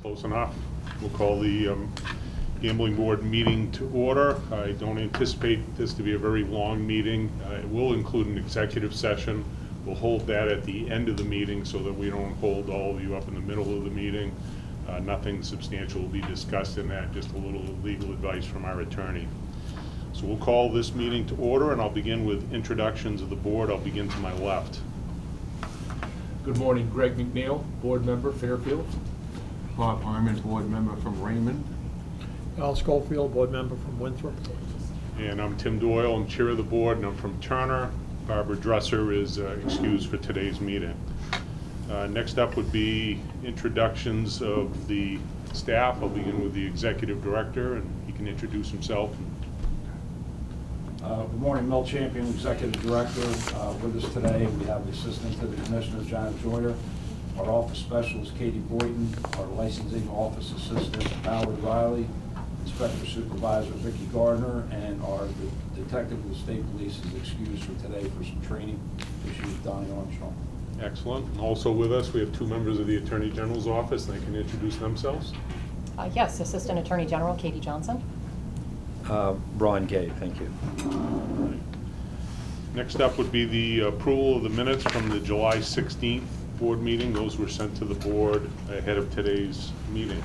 Close enough. We'll call the gambling board meeting to order. I don't anticipate this to be a very long meeting. It will include an executive session. We'll hold that at the end of the meeting so that we don't hold all of you up in the middle of the meeting. Nothing substantial will be discussed in that, just a little legal advice from our attorney. So we'll call this meeting to order, and I'll begin with introductions of the board. I'll begin to my left. Good morning, Greg McNeil, board member, Fairfield. Bob Harmon, board member from Raymond. Al Schofield, board member from Winthrop. And I'm Tim Doyle, I'm chair of the board, and I'm from Turner. Barbara Dresser is excused for today's meeting. Next up would be introductions of the staff. I'll begin with the executive director, and he can introduce himself. Good morning, Mel Champion, executive director. With us today, we have the assistant to the commissioner, Janet Joyer, our office specialist, Katie Boynton, our licensing office assistant, Howard Riley, inspector supervisor, Vicki Gardner, and our detective of the state police is excused for today for some training issues, Donnie Armstrong. Excellent. And also with us, we have two members of the Attorney General's office. They can introduce themselves. Yes, Assistant Attorney General Katie Johnson. Ron Gay, thank you. Right. Next up would be the approval of the minutes from the July 16th board meeting. Those were sent to the board ahead of today's meeting.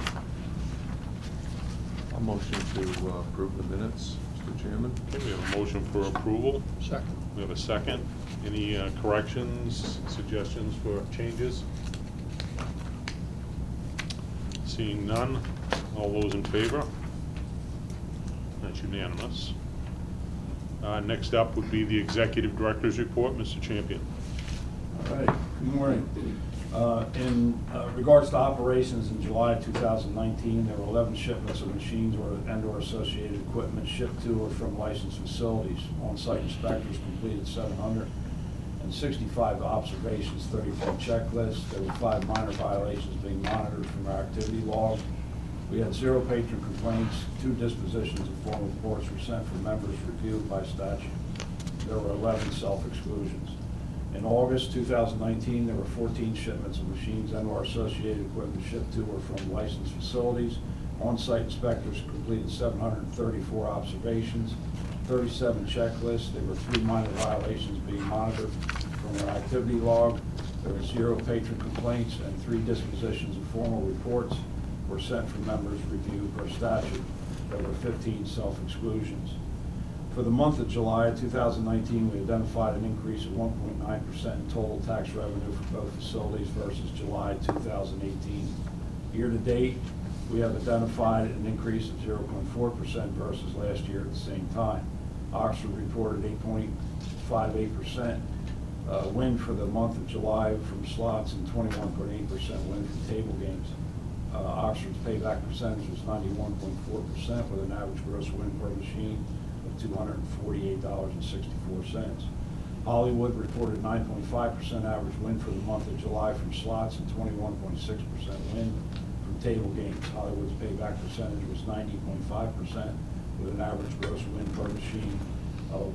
A motion to approve the minutes, Mr. Chairman. Okay, we have a motion for approval. Second. We have a second. Any corrections, suggestions for changes? Seeing none, all those in favor? That's unanimous. Next up would be the executive director's report. Mr. Champion. All right, good morning. In regards to operations in July 2019, there were 11 shipments of machines and/or associated equipment shipped to or from licensed facilities. On-site inspectors completed 765 observations, 34 checklists. There were 5 minor violations being monitored from our activity log. We had 0 patron complaints. 2 dispositions of formal reports were sent for members reviewed by statute. There were 11 self-exclusions. In August 2019, there were 14 shipments of machines and/or associated equipment shipped to or from licensed facilities. On-site inspectors completed 734 observations, 37 checklists. There were 3 minor violations being monitored from our activity log. There were 0 patron complaints, and 3 dispositions of formal reports were sent for members' review per statute. There were 15 self-exclusions. For the month of July 2019, we identified an increase of 1.9% in total tax revenue for both facilities versus July 2018. Year to date, we have identified an increase of 0.4% versus last year at the same time. Oxford reported 8.58% win for the month of July from slots and 21.8% win from table games. Oxford's payback percentage was 91.4% with an average gross win per machine of $248.64. Hollywood reported 9.5% average win for the month of July from slots and 21.6% win from table games. Hollywood's payback percentage was 90.5% with an average gross win per machine of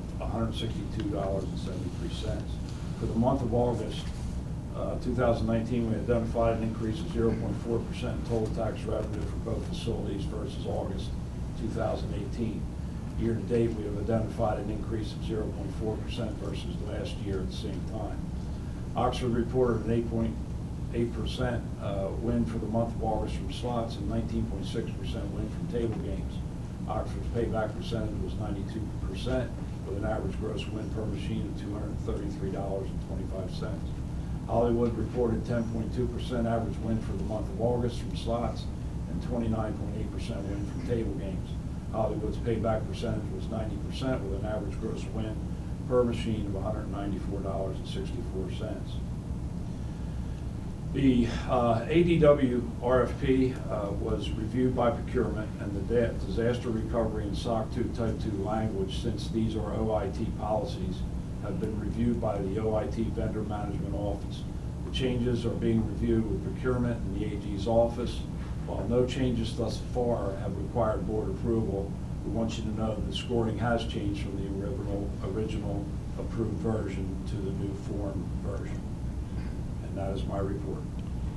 $162.73. For the month of August 2019, we identified an increase of 0.4% in total tax revenue for both facilities versus August 2018. Year to date, we have identified an increase of 0.4% versus last year at the same time. Oxford reported an 8.8% win for the month of August from slots and 19.6% win from table games. Oxford's payback percentage was 92% with an average gross win per machine of $233.25. Hollywood reported 10.2% average win for the month of August from slots and 29.8% win from table games. Hollywood's payback percentage was 90% with an average gross win per machine of $194.64. The ADW RFP was reviewed by procurement, and the disaster recovery and SOC 2 Type 2 language, since these are OIT policies, have been reviewed by the OIT Vendor Management Office. The changes are being reviewed with procurement in the AG's office. While no changes thus far have required board approval, we want you to know that the scoring has changed from the original approved version to the new form version. And that is my report.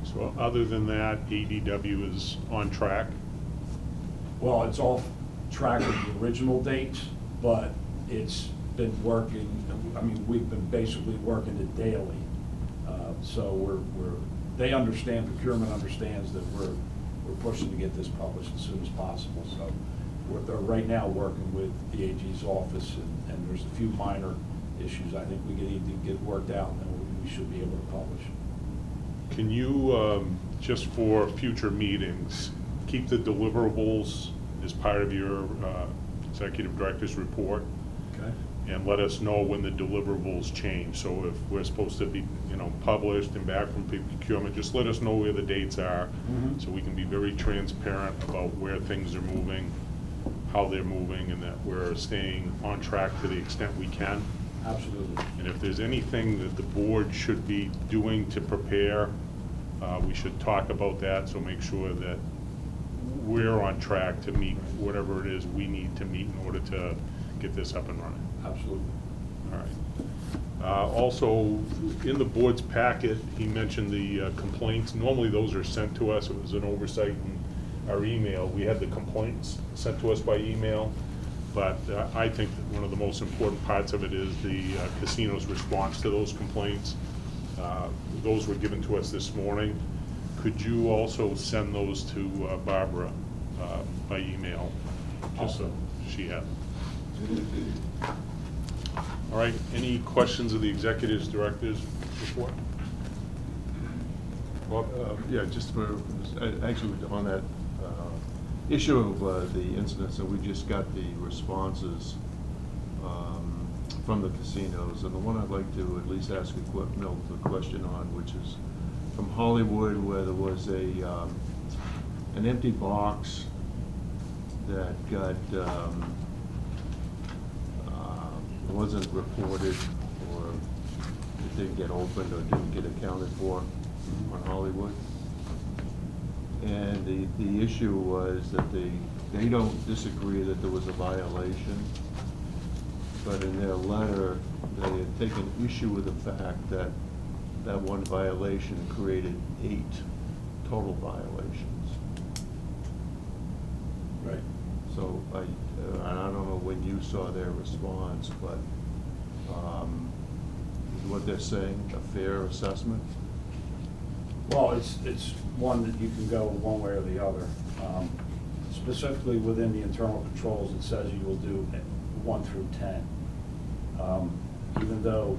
So other than that, ADW is on track. Well, it's off track of the original dates, but it's been working, I mean, we've been basically working it daily. So they understand, procurement understands that we're pushing to get this published as soon as possible. So they're right now working with the AG's office, and there's a few minor issues I think we can either get worked out, and then we should be able to publish. Can you, just for future meetings, keep the deliverables as part of your executive director's report? Okay. And let us know when the deliverables change. So if we're supposed to be, published and back from procurement, just let us know where the dates are, so we can be very transparent about where things are moving, how they're moving, and that we're staying on track to the extent we can. Absolutely. And if there's anything that the board should be doing to prepare, we should talk about that, so make sure that we're on track to meet whatever it is we need to meet in order to get this up and running. Absolutely. All right. Also, in the board's packet, he mentioned the complaints. Normally, those are sent to us. It was an oversight in our email. We had the complaints sent to us by email, but I think that one of the most important parts of it is the casino's response to those complaints. Those were given to us this morning. Could you also send those to Barbara by email, just so she had them? All right, any questions of the executives, directors report? Bob? Yeah, just for, actually on that issue of the incidents, and we just got the responses from the casinos, and the one I'd like to at least ask a question on, which is from Hollywood, where there was an empty box that got wasn't reported, or it didn't get opened or didn't get accounted for on Hollywood. And the issue was that they don't disagree that there was a violation, but in their letter, they had taken issue with the fact that that one violation created 8 total violations. Right. So and I don't know when you saw their response, but is what they're saying a fair assessment? Well, it's one that you can go one way or the other. Specifically within the internal controls, it says you will do 1 through 10. Even though,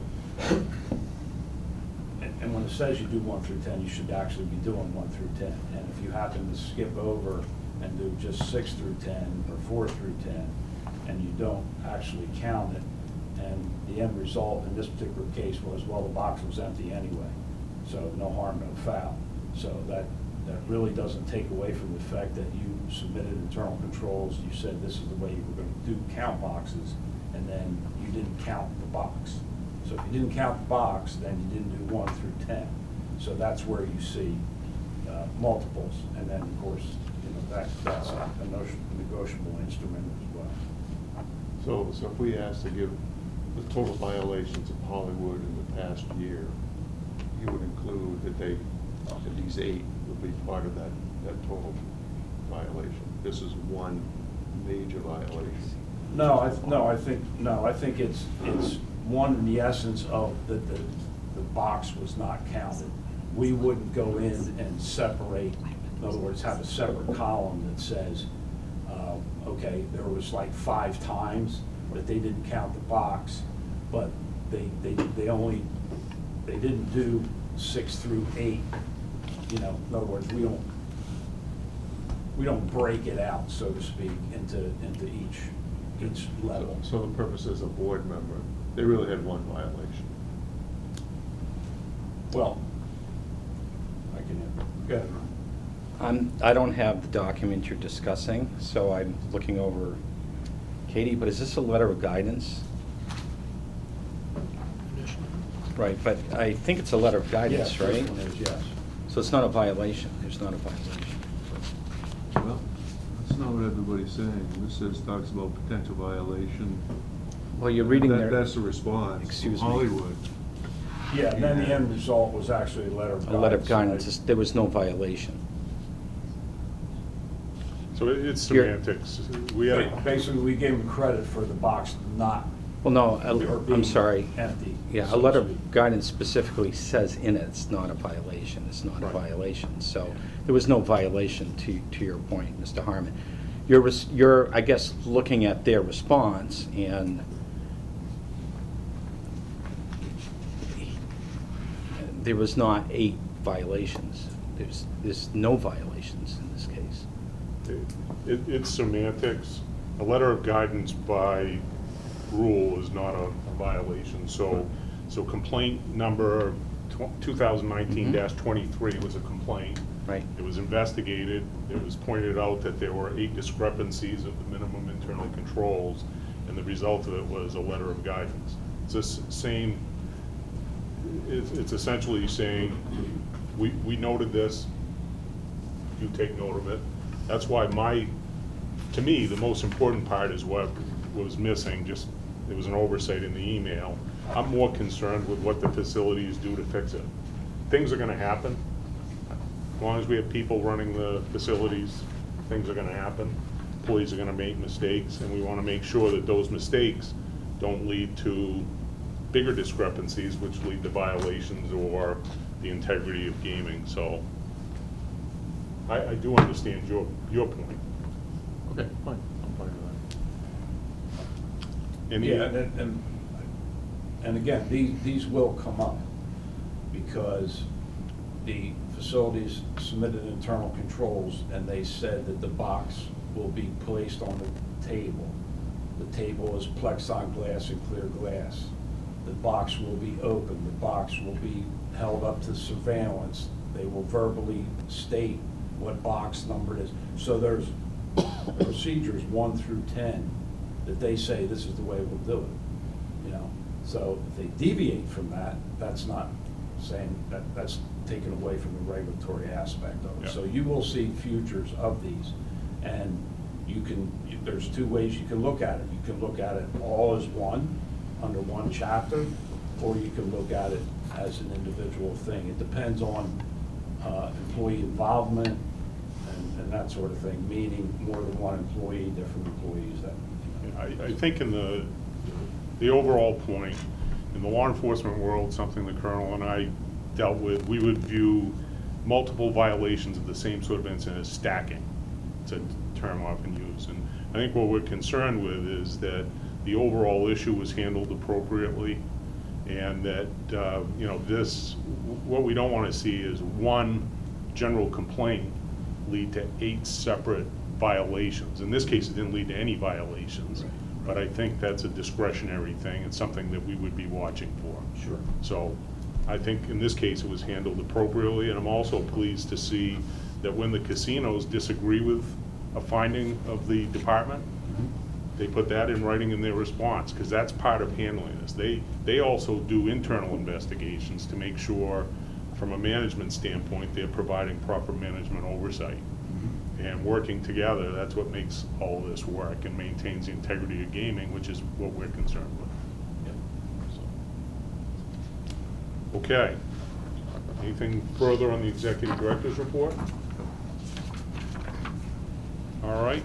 and when it says you do 1 through 10, you should actually be doing 1 through 10. And if you happen to skip over and do just 6 through 10 or 4 through 10, and you don't actually count it, and the end result in this particular case was, well, the box was empty anyway, so no harm, no foul. So that really doesn't take away from the fact that you submitted internal controls, you said this is the way you were going to do count boxes, and then you didn't count the box. So if you didn't count the box, then you didn't do 1 through 10. So that's where you see multiples, and then of course, that's a negotiable instrument as well. So if we asked to give the total violations of Hollywood in the past year, you would include that these 8 would be part of that total violation. This is one major violation. I think it's one in the essence of the box was not counted. We wouldn't go in and separate, in other words, have a separate column that says, okay, there was like 5 times that they didn't count the box, but they didn't do 6 through 8. In other words, we don't break it out, so to speak, into each level. So the purpose as a board member, they really had one violation. Well, I can, go ahead, Ron. I don't have the document you're discussing, so I'm looking over Katie, but is this a letter of guidance? Right, but I think it's a letter of guidance, Yes, right? this one is, yes. So it's not a violation, there's not a violation. Well, that's not what everybody's saying. This talks about potential violation. Well, you're reading there. That's the response. Excuse me. Hollywood. Yeah, and then the end result was actually a letter of guidance. A letter of guidance, right? there was no violation. So it's Here- semantics. We had, a- Basically, we gave them credit for the box not, Well, no, or I'm being sorry. empty. Yeah, so a to letter speak. of guidance specifically says in it, it's not a violation, it's not a Right. violation. So there was no violation to your point, Mr. Harmon. You're, I guess, looking at their response, and there was not 8 violations. There's no violations in this case. it's semantics. A letter of guidance by rule is not a violation. So complaint number 2019-23 was a complaint. Right. It was investigated. It was pointed out that there were 8 discrepancies of the minimum internal controls, and the result of it was a letter of guidance. It's the same, it's essentially saying, we noted this, you take note of it. That's why to me, the most important part is what was missing, just, it was an oversight in the email. I'm more concerned with what the facilities do to fix it. Things are gonna happen. As long as we have people running the facilities, things are gonna happen. Employees are gonna make mistakes, and we wanna make sure that those mistakes don't lead to bigger discrepancies, which lead to violations or the integrity of gaming. So I do understand your point. Okay, fine, I'm fine with And Yeah, and again, these will come up because the facilities submitted internal controls and they said that the box will be placed on the table. The table is plexiglass and clear glass. The box will be open, the box will be held up to surveillance. They will verbally state what box number it is. So there's procedures 1 through 10 that they say this is the way we'll do it, you know? So if they deviate from that, that's not saying, that's taken away from the regulatory aspect of it. Yeah. So you will see futures of these, and there's 2 ways you can look at it. You can look at it all as one, under one chapter, or you can look at it as an individual thing. It depends on employee involvement and that sort of thing, meaning more than one employee, different employees. I think in the overall point, in the law enforcement world, something the Colonel and I dealt with, we would view multiple violations of the same sort of incident as stacking. It's a term often used. And I think what we're concerned with is that the overall issue was handled appropriately, and that, what we don't want to see is one general complaint lead to 8 separate violations. In this case, it didn't lead to any violations, but I think that's a discretionary thing. It's something that we would be watching for. Sure. So I think in this case, it was handled appropriately, and I'm also pleased to see that when the casinos disagree with a finding of the department, they put that in writing in their response, because that's part of handling this. They also do internal investigations to make sure, from a management standpoint, they're providing proper management oversight. And working together, that's what makes all of this work and maintains the integrity of gaming, which is what we're concerned with. So. Okay. Anything further on the executive director's report? All right.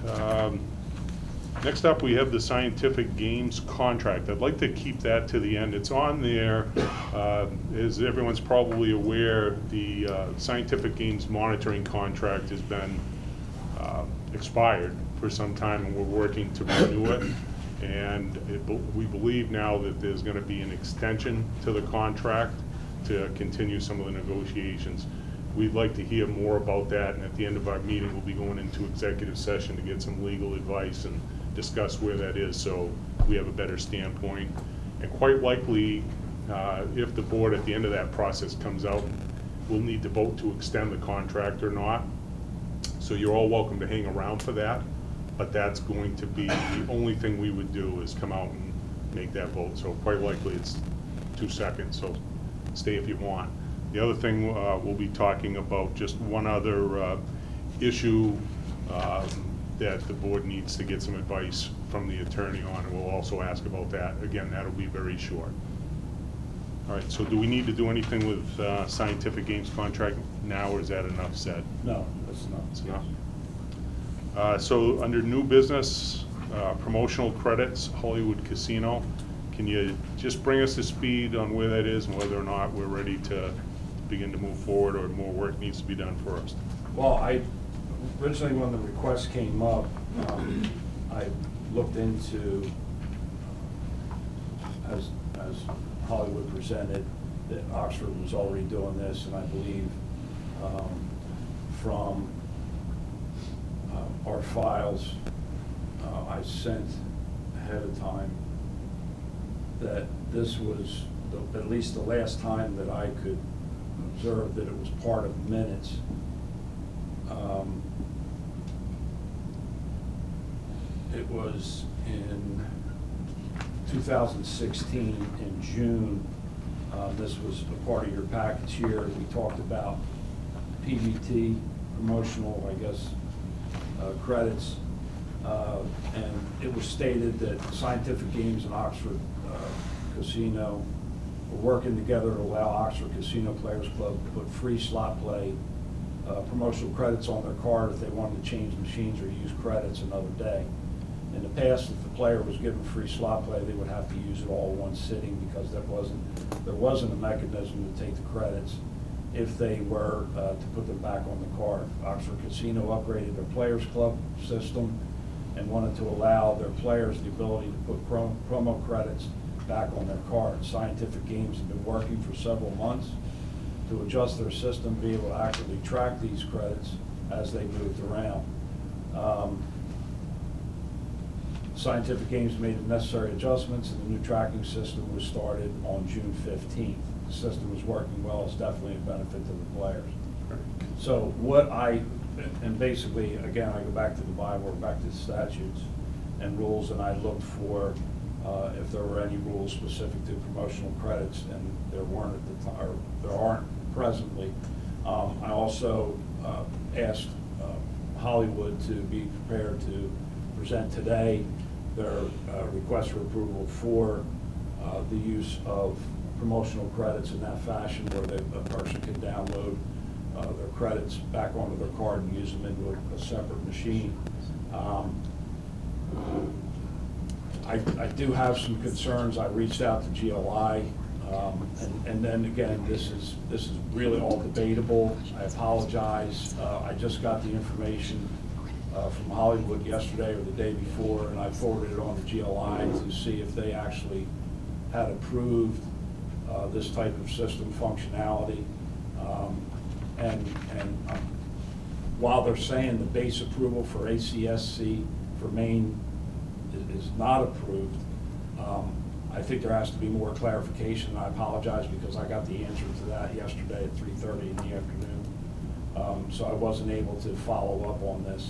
Next up, we have the Scientific Games contract. I'd like to keep that to the end. It's on there. As everyone's probably aware, the Scientific Games monitoring contract has been expired for some time, and we're working to renew it. And we believe now that there's going to be an extension to the contract to continue some of the negotiations. We'd like to hear more about that, and at the end of our meeting, we'll be going into executive session to get some legal advice and discuss where that is, so we have a better standpoint. And quite likely, if the board at the end of that process comes out, we'll need to vote to extend the contract or not. So you're all welcome to hang around for that, but that's going to be the only thing we would do is come out and make that vote. So quite likely it's 2 seconds, so stay if you want. The other thing, we'll be talking about just one other issue that the board needs to get some advice from the attorney on, and we'll also ask about that. Again, that'll be very short. All right, so do we need to do anything with Scientific Games contract now, or is that enough said? No, that's not. It's enough. So under new business, promotional credits, Hollywood Casino, can you just bring us to speed on where that is and whether or not we're ready to begin to move forward, or more work needs to be done first? Well, originally when the request came up, I looked into, as Hollywood presented, that Oxford was already doing this, and I believe from our files, I sent ahead of time that this was at least the last time that I could observe that it was part of minutes. It was in 2016 in June. This was a part of your package here. We talked about PBT, promotional, I guess, credits. And it was stated that Scientific Games and Oxford Casino were working together to allow Oxford Casino Players Club to put free slot play promotional credits on their card if they wanted to change machines or use credits another day. In the past, if the player was given free slot play, they would have to use it all in one sitting because there wasn't a mechanism to take the credits if they were to put them back on the card. Oxford Casino upgraded their Players Club system and wanted to allow their players the ability to put promo credits back on their cards. Scientific Games have been working for several months to adjust their system, be able to accurately track these credits as they moved around. Scientific Games made the necessary adjustments, and the new tracking system was started on June 15th. The system was working well. It's definitely a benefit to the players. So and basically, again, I go back to the Bible, or back to the statutes and rules, and I looked for if there were any rules specific to promotional credits, and there weren't at the time, or there aren't presently. I also asked Hollywood to be prepared to present today their request for approval for the use of promotional credits in that fashion, where a person can download their credits back onto their card and use them into a separate machine. I do have some concerns. I reached out to GLI, and then again, this is really all debatable. I apologize. I just got the information from Hollywood yesterday or the day before, and I forwarded it on to GLI to see if they actually had approved this type of system functionality. While they're saying the base approval for ACSC for Maine is not approved, I think there has to be more clarification. I apologize because I got the answer to that yesterday at 3:30 in the afternoon. So I wasn't able to follow up on this.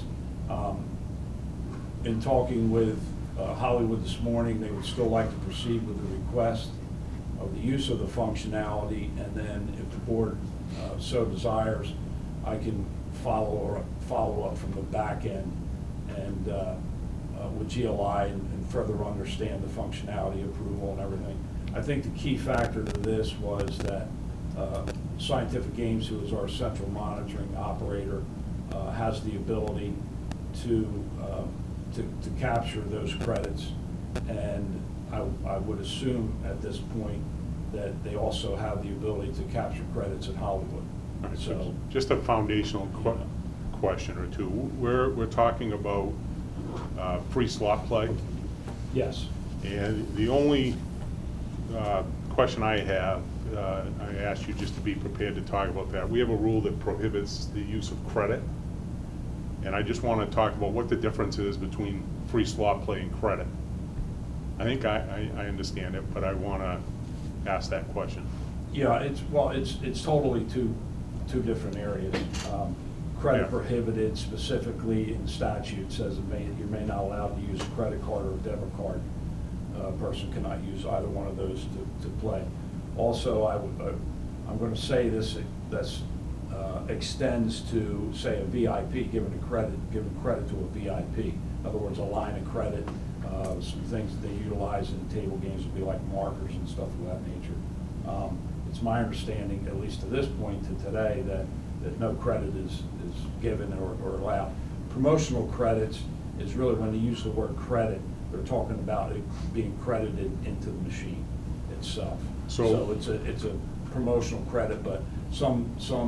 In talking with Hollywood this morning, they would still like to proceed with the request of the use of the functionality, and then if the board so desires, I can follow up from the back end and with GLI and further understand the functionality approval and everything. I think the key factor to this was that Scientific Games, who is our central monitoring operator, has the ability to capture those credits, and I would assume at this point that they also have the ability to capture credits at Hollywood. All right, So just a foundational question or two. We're talking about free slot play, yes, and the only question I have, I asked you just to be prepared to talk about that. We have a rule that prohibits the use of credit, and I just want to talk about what the difference is between free slot play and credit. I think I understand it, but I want to ask that question. yeah, it's totally two different areas. Credit Yeah. prohibited specifically in statute says you may not allow to use a credit card or a debit card. A person cannot use either one of those to play. Also, I'm going to say this extends to, say, a VIP, giving credit to a VIP. In other words, a line of credit. Some things that they utilize in table games would be like markers and stuff of that nature. It's my understanding, at least to this point, to today, that no credit is given or allowed. Promotional credits is really, when they use the word credit, they're talking about it being credited into the machine itself. So it's a promotional credit, but some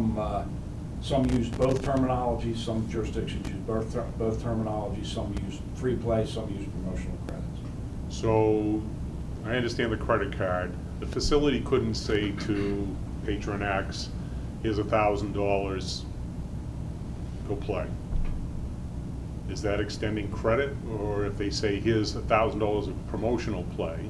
use both terminologies, some jurisdictions use both terminologies, some use free play, some use promotional credits. So, I understand the credit card. The facility couldn't say to patron X, here's $1,000, go play. Is that extending credit? Or if they say, here's $1,000 of promotional play,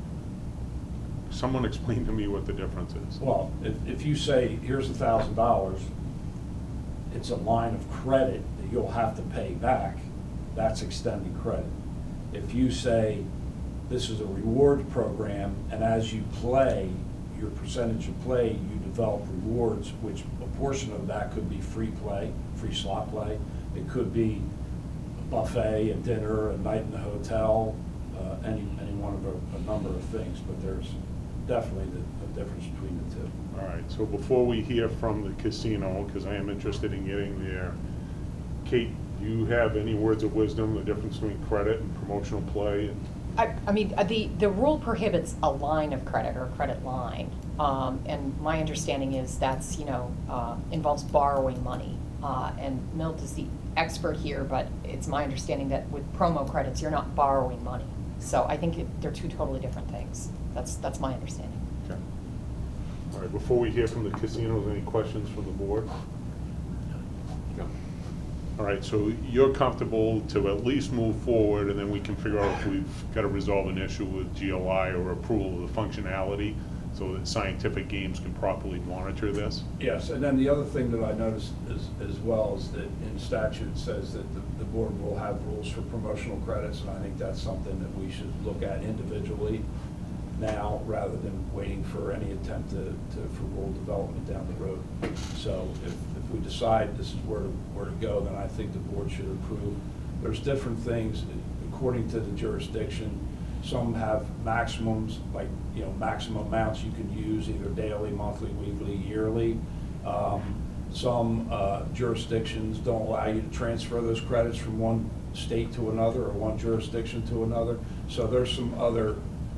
someone explain to me what the difference is. Well, if you say, here's $1,000, it's a line of credit that you'll have to pay back, that's extending credit. If you say, this is a reward program, and as you play, your percentage of play, you develop rewards, which a portion of that could be free play, free slot play. It could be a buffet, a dinner, a night in the hotel, any one of a number of things, but there's definitely a difference between the two. All right, so before we hear from the casino, because I am interested in getting there, Kate, do you have any words of wisdom, the difference between credit and promotional play? I mean, the rule prohibits a line of credit or a credit line. And my understanding is that's, involves borrowing money. And Milt is the expert here, but it's my understanding that with promo credits, you're not borrowing money. So I think they're two totally different things. That's my understanding. Okay. All right, before we hear from the casinos, any questions from the board? No. All right, so you're comfortable to at least move forward, and then we can figure out if we've got to resolve an issue with GLI or approval of the functionality so that Scientific Games can properly monitor this? Yes, and then the other thing that I noticed as well is that in statute it says that the board will have rules for promotional credits, and I think that's something that we should look at individually now rather than waiting for any attempt for rule development down the road. So if we decide this is where to go, then I think the board should approve. There's different things according to the jurisdiction. Some have maximums, like maximum amounts you can use either daily, monthly, weekly, yearly. Some jurisdictions don't allow you to transfer those credits from one state to another or one jurisdiction to another. So there's some other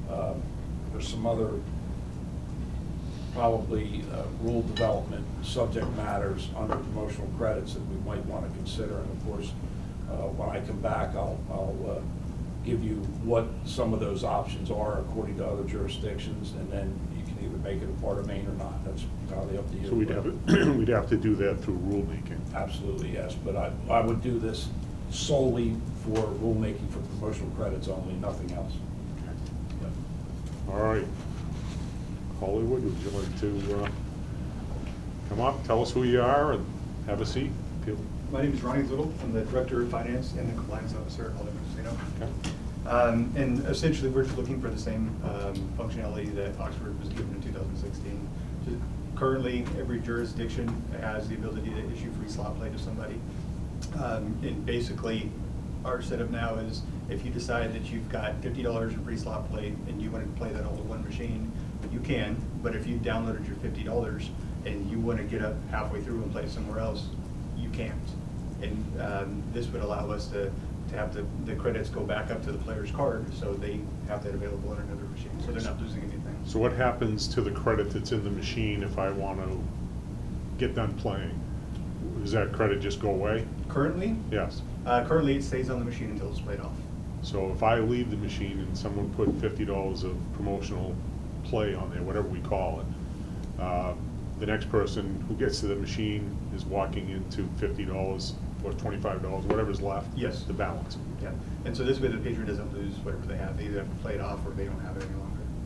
probably rule development subject matters under promotional credits that we might want to consider. And of course, when I come back, I'll give you what some of those options are according to other jurisdictions, and then you can either make it a part of Maine or not. That's entirely up to you. So we'd have to do that through rulemaking. Absolutely, yes, but I would do this solely for rulemaking for promotional credits only, nothing else. Yep. All right. Hollywood, would you like to come up, tell us who you are, and have a seat? My name is Ronnie Little. I'm the Director of Finance and the Compliance Officer at Hollywood Casino. Okay. And essentially, we're just looking for the same functionality that Oxford was given in 2016. Currently, every jurisdiction has the ability to issue free slot play to somebody. And basically, our setup now is if you decide that you've got $50 in free slot play and you want to play that all in one machine, you can. But if you downloaded your $50 and you want to get up halfway through and play somewhere else, you can't. And this would allow us to have the credits go back up to the player's card, so they have that available on another machine, so they're not losing anything. So what happens to the credit that's in the machine if I want to get done playing? Does that credit just go away? Currently? Yes. Currently, it stays on the machine until it's played off. So if I leave the machine and someone put $50 of promotional play on there, whatever we call it, the next person who gets to the machine is walking into $50 or $25, whatever's left. Yes. The balance. Yeah, and so this way the patron doesn't lose whatever they have. They either have to play it off or they don't have it any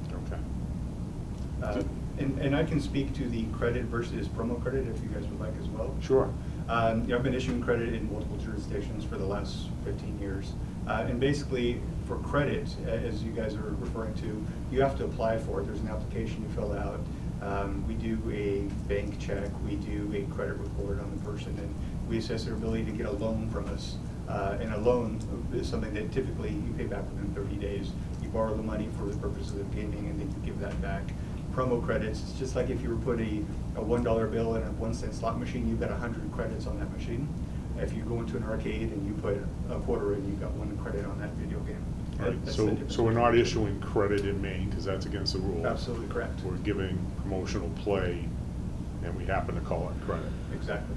longer. Okay. And I can speak to the credit versus promo credit if you guys would like as well. Sure. I've been issuing credit in multiple jurisdictions for the last 15 years. And basically, for credit, as you guys are referring to, you have to apply for it. There's an application you fill out. We do a bank check. We do a credit report on the person, and we assess their ability to get a loan from us. And a loan is something that typically you pay back within 30 days. You borrow the money for the purposes of gaming, and then you give that back. promo credits. It's just like if you were put a $1 bill in a 1-cent slot machine, you've got 100 credits on that machine. If you go into an arcade and you put a quarter in, you've got 1 credit on that video game. All right, That's the difference. so we're not issuing credit in Maine, because that's against the rules. Absolutely correct. We're giving promotional play, and we happen to call it credit. Exactly.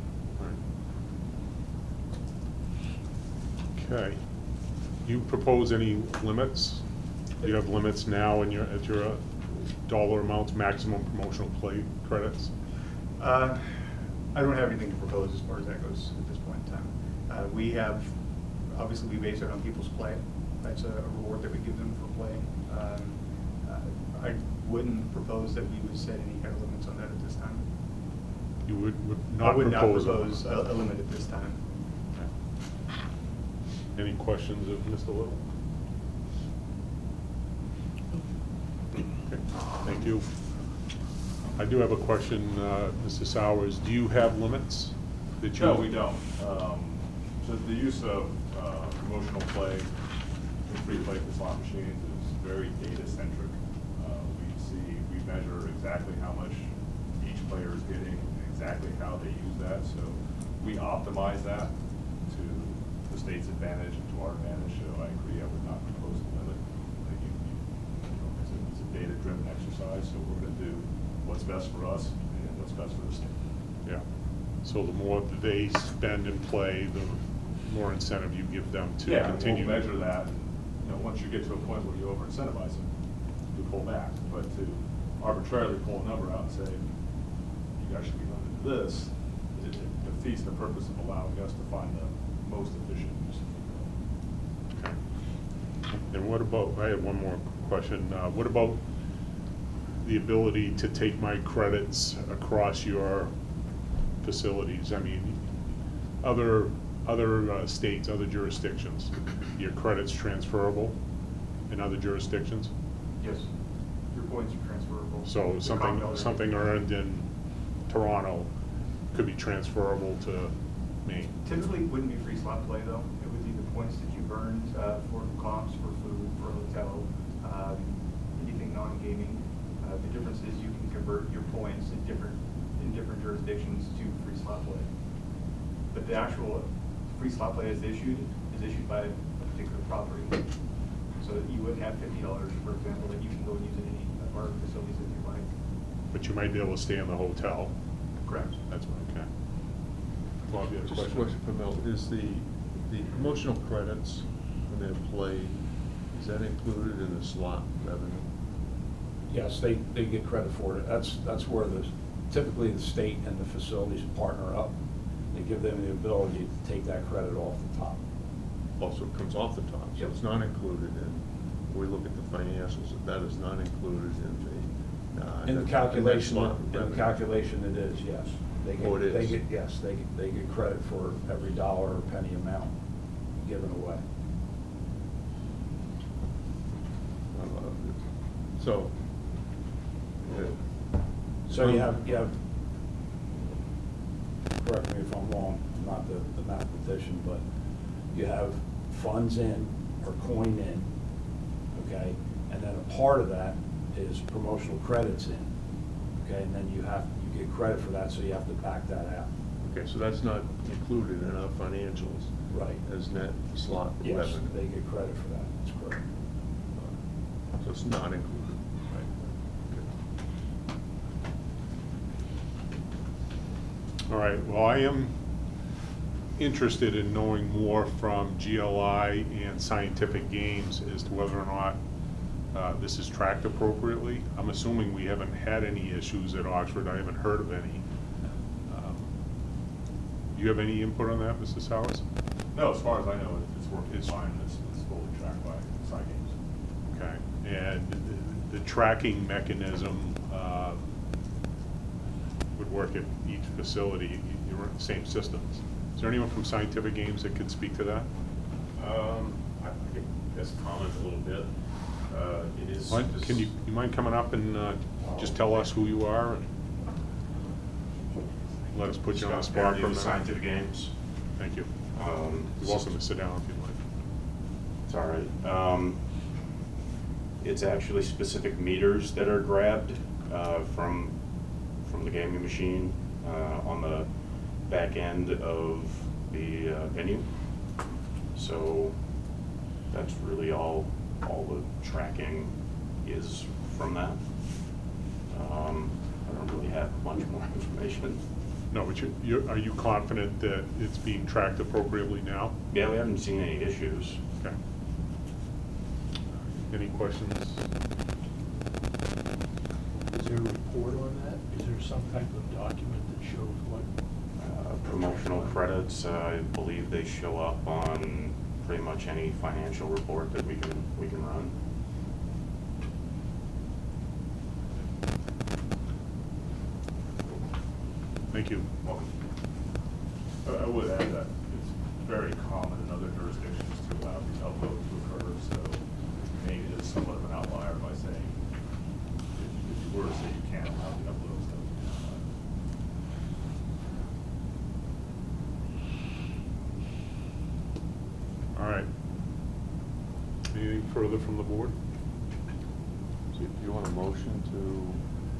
Okay. You propose any limits? Do you have limits now in at your dollar amounts, maximum promotional play credits? I don't have anything to propose as far as that goes at this point in time. We have, obviously, we base it on people's play. That's a reward that we give them for playing. I wouldn't propose that we would set any kind of limits on that at this time. You would I not would not propose propose a limit at this time. Any questions of Mr. Little? Okay, thank you. I do have a question, Mr. Sowers. Do you have limits that you? No, we don't. So the use of promotional play and free play for slot machines is very data-centric. We measure exactly how much each player is getting, and exactly how they use that. So we optimize that to the state's advantage and to our advantage. So I agree, I would not propose a limit. Like it's a data-driven exercise, so we're going to do what's best for us and what's best for the state. Yeah. So the more that they spend and play, the more incentive you give them to continue. We'll measure that. Once you get to a point where you over-incentivize them, you pull back. But to arbitrarily pull a number out and say, you guys should be limited to this, it defeats the purpose of allowing us to find the most efficient use of the Okay. And what about, I have one more question. What about the ability to take my credits across your facilities? I mean, other states, other jurisdictions, your credits transferable in other jurisdictions? Yes, your points are transferable. So The something Commonwealth- earned in Toronto could be transferable to Maine? Typically, it wouldn't be free slot play, though. It would be the points that you earned for comps, for food, for hotel, anything non-gaming. The difference is you can convert your points in different jurisdictions to free slot play. But the actual free slot play is issued by a particular property. So you wouldn't have $50, for example, that you can go and use in any of our facilities if you like. But you might be able to stay in the hotel. Correct. That's okay. Bob, you had a Just a question for Mel, is the promotional credits when they're played, is that included in the slot revenue? Yes, they get credit for it. That's where typically the state and the facilities partner up. They give them the ability to take that credit off the top. Also, it comes off the top, so Yep. it's not included in, we look at the financials, that is not included in the. In the that calculation, slot in the revenue. calculation it is, yes. Oh, it is? Yes, they get credit for every dollar or penny amount given away. So. So you have, correct me if I'm wrong, I'm not the mathematician, but you have funds in or coin in, okay? And then a part of that is promotional credits in, okay? And then you get credit for that, so you have to back that out. Okay, so that's not included in our financials. Right. As net slot Yes, revenue. they get credit for that, that's correct. So it's not included. All right, well, I am interested in knowing more from GLI and Scientific Games as to whether or not this is tracked appropriately. I'm assuming we haven't had any issues at Oxford. I haven't heard of any. Do you have any input on that, Mr. Sowers? No, as far as I know, it's working fine. It's fully tracked by SciGames. Okay, and the tracking mechanism would work at each facility, you're in the same systems. Is there anyone from Scientific Games that could speak to that? I could just comment a little bit. It is. Can you mind coming up and just tell us who you are and let us put you on the spot for a minute? Scientific Games. Thank you. You're welcome to sit down if you'd like. It's all right. It's actually specific meters that are grabbed from the gaming machine on the back end of the venue. So that's really all the tracking is from that. I don't really have much more information. No, but are you confident that it's being tracked appropriately now? Yeah, we haven't seen any issues. Okay. Any questions? Is there a report on that? Is there some type of document that shows what? Promotional credits, I believe they show up on pretty much any financial report that we can run. Thank you. Welcome. I would add that it's very common in other jurisdictions to allow these uploads to occur, so maybe it is somewhat of an outlier by saying, if you were to say you can't allow the uploads, that would be an outlier. All right. Anything further from the board? So do you want a motion to?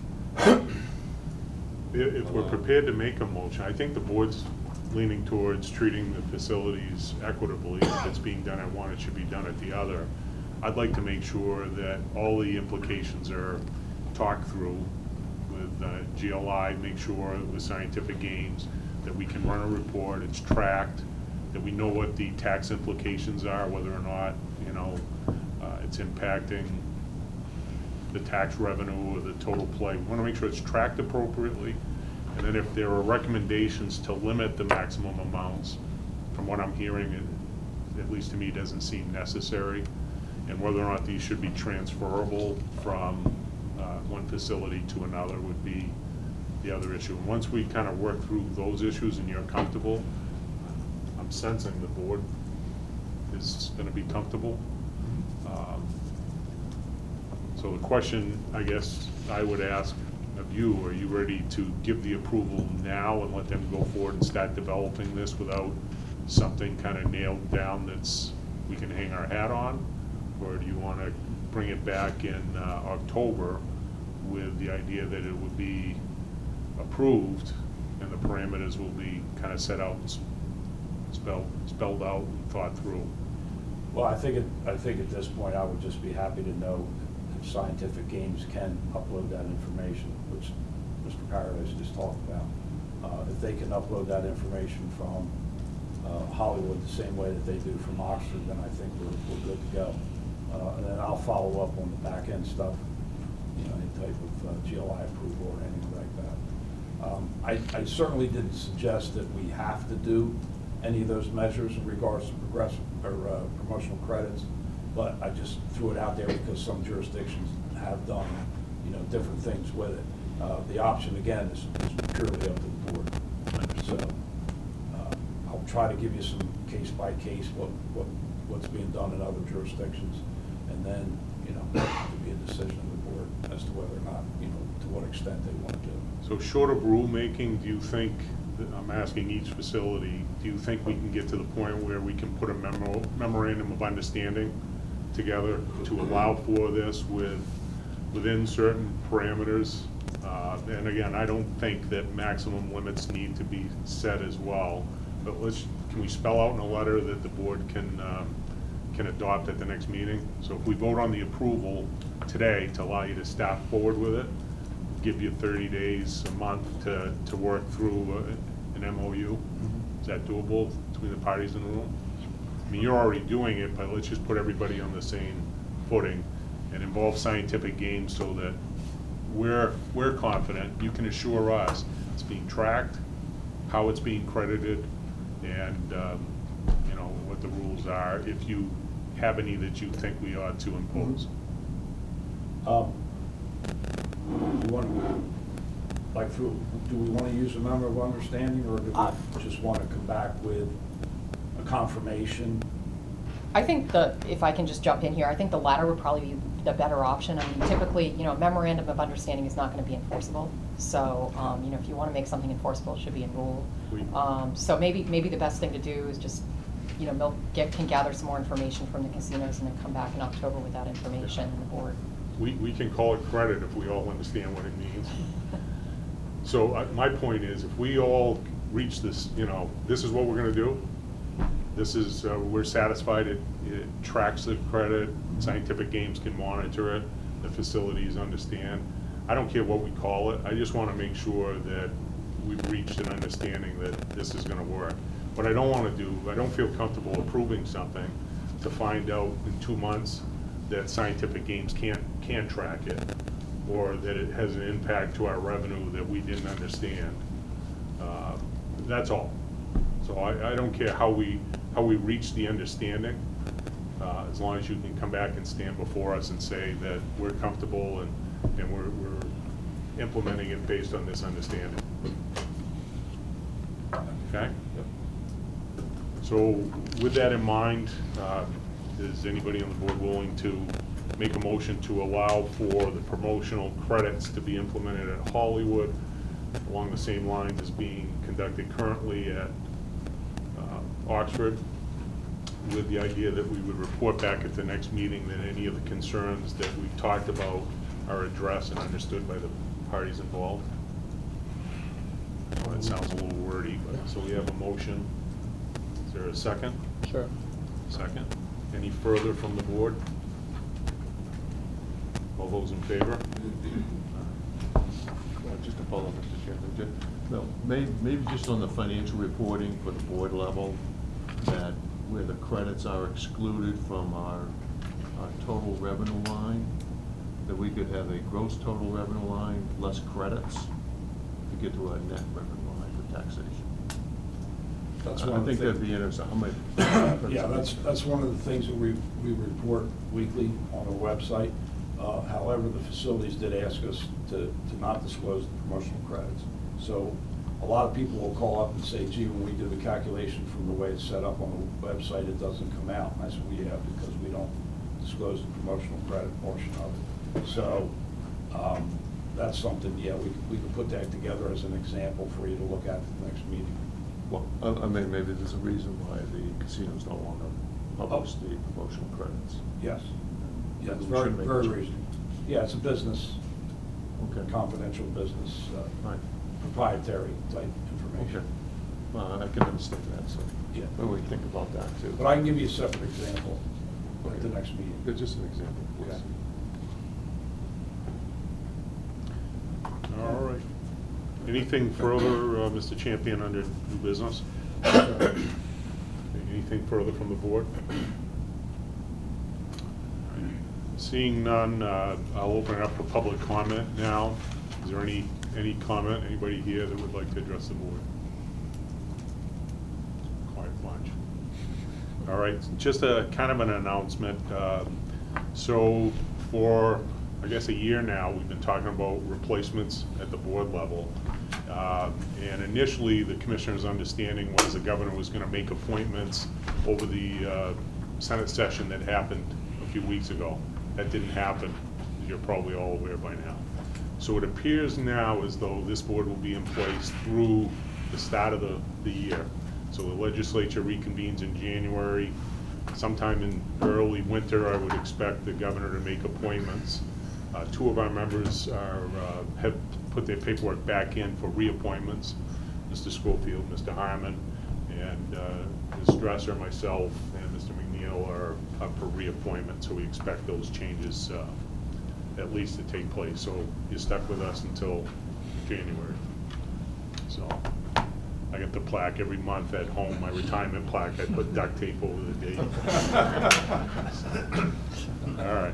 If we're prepared to make a motion, I think the board's leaning towards treating the facilities equitably. If it's being done at one, it should be done at the other. I'd like to make sure that all the implications are talked through with GLI, make sure with Scientific Games that we can run a report, it's tracked, that we know what the tax implications are, whether or not, it's impacting the tax revenue or the total play. We want to make sure it's tracked appropriately. And then if there are recommendations to limit the maximum amounts, from what I'm hearing, at least to me, doesn't seem necessary. And whether or not these should be transferable from one facility to another would be the other issue. And once we kind of work through those issues and you're comfortable, I'm sensing the board is going to be comfortable. So the question, I guess, I would ask of you, are you ready to give the approval now and let them go forward and start developing this without something kind of nailed down that's we can hang our hat on? Or do you want to bring it back in October with the idea that it would be approved and the parameters will be kind of set out and spelled out and thought through? Well, I think at this point, I would just be happy to know if Scientific Games can upload that information, which Mr. Paradise just talked about. If they can upload that information from Hollywood the same way that they do from Oxford, then I think we're good to go. And then I'll follow up on the back end stuff, any type of GLI approval or anything like that. I certainly didn't suggest that we have to do any of those measures in regards to progressive or promotional credits, but I just threw it out there because some jurisdictions have done, different things with it. The option again is purely up to the board. So I'll try to give you some case by case what's being done in other jurisdictions, and then it could be a decision of the board as to whether or not to what extent they want to do. So short of rulemaking, do you think, I'm asking each facility, do you think we can get to the point where we can put a memorandum of understanding together to allow for this within certain parameters? And again, I don't think that maximum limits need to be set as well, but can we spell out in a letter that the board can adopt at the next meeting? So if we vote on the approval today to allow you to start forward with it, give you 30 days, a month to work through an MOU. Is that doable between the parties in the room? I mean, you're already doing it, but let's just put everybody on the same footing and involve Scientific Games so that we're confident, you can assure us it's being tracked, how it's being credited, and what the rules are, if you have any that you think we ought to impose. Do we want to use a member of understanding, or do we just want to come back with a confirmation? I think if I can just jump in here, I think the latter would probably be the better option. I mean, typically, memorandum of understanding is not going to be enforceable. So, if you want to make something enforceable, it should be in rule. So maybe the best thing to do is just, Milt can gather some more information from the casinos and then come back in October with that information, and the board We can call it credit if we all understand what it means. So my point is, if we all reach this, this is what we're gonna do. This is, we're satisfied it tracks the credit, Scientific Games can monitor it, the facilities understand. I don't care what we call it, I just wanna make sure that we've reached an understanding that this is gonna work. What I don't wanna do, I don't feel comfortable approving something to find out in 2 months that Scientific Games can't track it, or that it has an impact to our revenue that we didn't understand. That's all. So I don't care how we reach the understanding, as long as you can come back and stand before us and say that we're comfortable and we're implementing it based on this understanding. Okay? So with that in mind, is anybody on the board willing to make a motion to allow for the promotional credits to be implemented at Hollywood along the same lines as being conducted currently at Oxford, with the idea that we would report back at the next meeting that any of the concerns that we've talked about are addressed and understood by the parties involved? Well, that sounds a little wordy, but, so we have a motion. Is there a second? Sure. Second. Any further from the board? All those in favor? Just to follow up, Mr. Chairman, no, maybe just on the financial reporting for the board level, that where the credits are excluded from our total revenue line, that we could have a gross total revenue line less credits to get to a net revenue line for taxation. That's I one of the think that'd things- be interesting. Yeah, that's one of the things that we report weekly on the website. However, the facilities did ask us to not disclose the promotional credits. So a lot of people will call up and say, gee, when we do the calculation from the way it's set up on the website, it doesn't come out. And I said, we have, because we don't disclose the promotional credit portion of it. So that's something, yeah, we can put that together as an example for you to look at the next meeting. Well, I mean, maybe there's a reason why the casinos don't want to publish the promotional credits. Yes. Yeah, it's We very, should make a very change. reasonable. Yeah, it's a business, Okay. confidential business, Right. proprietary type Okay. information. Well, I can understand that, so. Yeah. Maybe we think about that too. But I can give you a separate example at the next meeting. Yeah, just an example, please. Okay. All right. Anything further, Mr. Champion, under new business? Anything further from the board? Seeing none, I'll open it up for public comment now. Is there any comment, anybody here that would like to address the board? Quiet bunch. All right, just a kind of an announcement. So for, I guess, a year now, we've been talking about replacements at the board level. And initially, the commissioner's understanding was the governor was going to make appointments over the Senate session that happened a few weeks ago. That didn't happen, as you're probably all aware by now. So it appears now as though this board will be in place through the start of the year. So the legislature reconvenes in January. Sometime in early winter, I would expect the governor to make appointments. Two of our members have put their paperwork back in for reappointments, Mr. Schofield, Mr. Harmon, and Ms. Dresser, myself, and Mr. McNeil are up for reappointment, so we expect those changes at least to take place. So you're stuck with us until January. So I get the plaque every month at home, my retirement plaque. I put duct tape over the date. All right.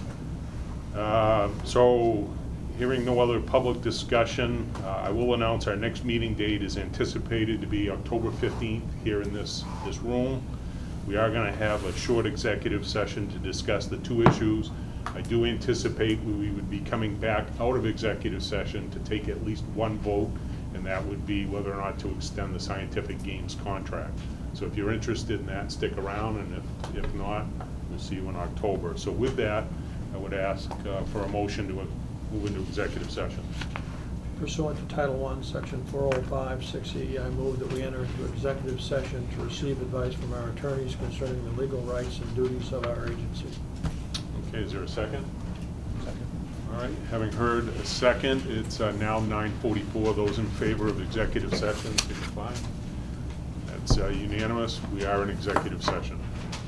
So, hearing no other public discussion, I will announce our next meeting date is anticipated to be October 15th here in this room. We are going to have a short executive session to discuss the two issues. I do anticipate we would be coming back out of executive session to take at least one vote, and that would be whether or not to extend the Scientific Games contract. So if you're interested in that, stick around, and if not, we'll see you in October. So with that, I would ask for a motion to move into executive session. Pursuant to Title I, Section 405, 6E, I move that we enter into executive session to receive advice from our attorneys concerning the legal rights and duties of our agency. Okay, is there a second? All right, having heard a second, it's now 9:44. Those in favor of executive session, signify. That's unanimous. We are in executive session.